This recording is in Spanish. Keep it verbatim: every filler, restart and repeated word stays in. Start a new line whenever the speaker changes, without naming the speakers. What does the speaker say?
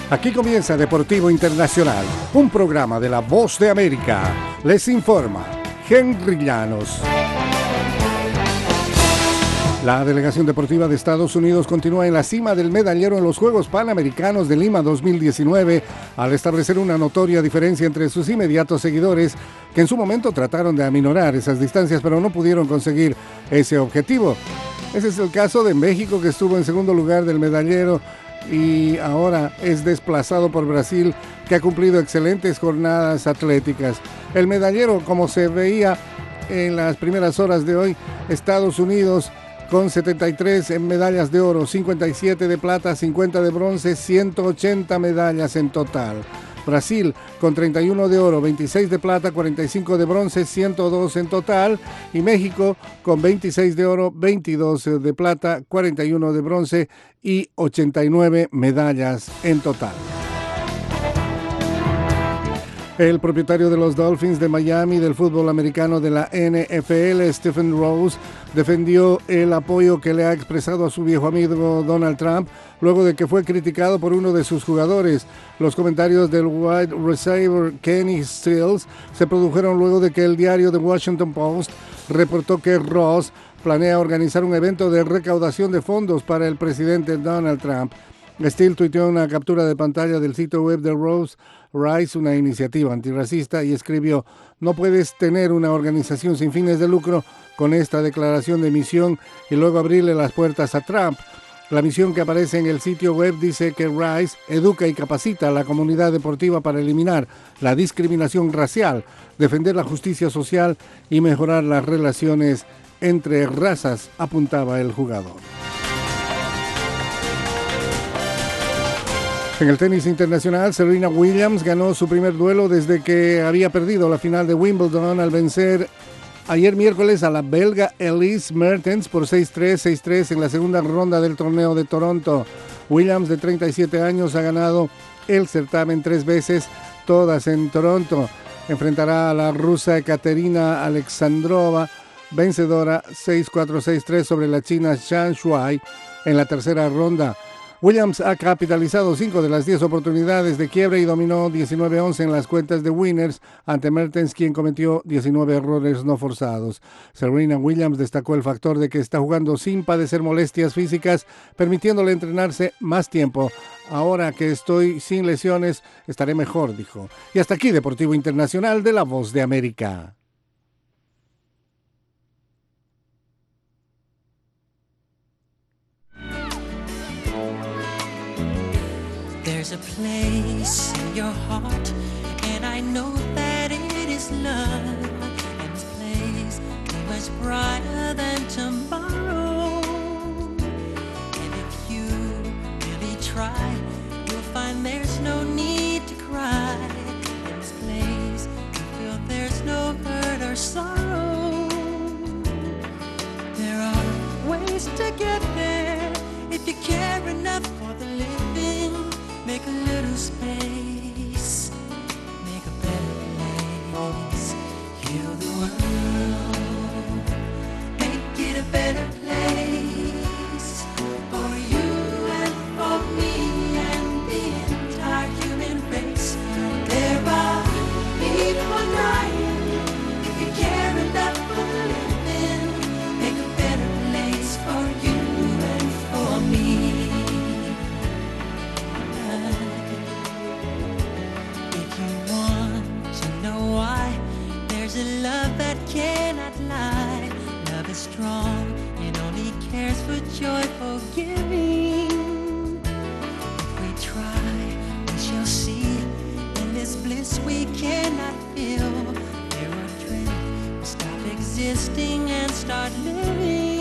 Aquí comienza Deportivo Internacional, un programa de La Voz de América. Les informa Henry Llanos. La delegación deportiva de Estados Unidos continúa en la cima del medallero en los Juegos Panamericanos de Lima dos mil diecinueve, al establecer una notoria diferencia entre sus inmediatos seguidores, que en su momento trataron de aminorar esas distancias, pero no pudieron conseguir ese objetivo. Ese es el caso de México, que estuvo en segundo lugar del medallero y ahora es desplazado por Brasil, que ha cumplido excelentes jornadas atléticas. El medallero, como se veía en las primeras horas de hoy, Estados Unidos con setenta y tres medallas de oro, cincuenta y siete de plata, cincuenta de bronce, ciento ochenta medallas en total. Brasil con treinta y uno de oro, veintiséis de plata, cuarenta y cinco de bronce, ciento dos en total. Y México con veintiséis de oro, veintidós de plata, cuarenta y uno de bronce y ochenta y nueve medallas en total. El propietario de los Dolphins de Miami del fútbol americano de la N F L, Stephen Rose, defendió el apoyo que le ha expresado a su viejo amigo Donald Trump luego de que fue criticado por uno de sus jugadores. Los comentarios del wide receiver Kenny Stills se produjeron luego de que el diario The Washington Post reportó que Ross planea organizar un evento de recaudación de fondos para el presidente Donald Trump. Steele tuiteó una captura de pantalla del sitio web de Rose Rise, una iniciativa antirracista, y escribió: "No puedes tener una organización sin fines de lucro con esta declaración de misión y luego abrirle las puertas a Trump". La misión que aparece en el sitio web dice que Rice educa y capacita a la comunidad deportiva para eliminar la discriminación racial, defender la justicia social y mejorar las relaciones entre razas, apuntaba el jugador. En el tenis internacional, Serena Williams ganó su primer duelo desde que había perdido la final de Wimbledon al vencer ayer miércoles a la belga Elise Mertens por seis tres, seis tres en la segunda ronda del torneo de Toronto. Williams, de treinta y siete años, ha ganado el certamen tres veces, todas en Toronto. Enfrentará a la rusa Ekaterina Alexandrova, vencedora seis cuatro, seis tres sobre la china Zhang Shuai en la tercera ronda. Williams ha capitalizado cinco de las diez oportunidades de quiebre y dominó diecinueve once en las cuentas de winners ante Mertens, quien cometió diecinueve errores no forzados. Serena Williams destacó el factor de que está jugando sin padecer molestias físicas, permitiéndole entrenarse más tiempo. "Ahora que estoy sin lesiones, estaré mejor", dijo. Y hasta aquí Deportivo Internacional de La Voz de América.
There's a place in your heart, and I know that it is love, and this place is much brighter than tomorrow. And if you really try, you'll find there's no need to cry. In this place, you feel there's no hurt or sorrow. There are ways to get there if you care enough for the living. Make a little space, make a better place, heal the world, make it a better place, for you and for me and the entire human race. There are people dying, if you care enough for the living, make a better place for you and for me. A love that cannot lie. Love is strong and only cares for joyful giving. If we try, we shall see. In this bliss we cannot feel. There are dreams, stop existing and start living.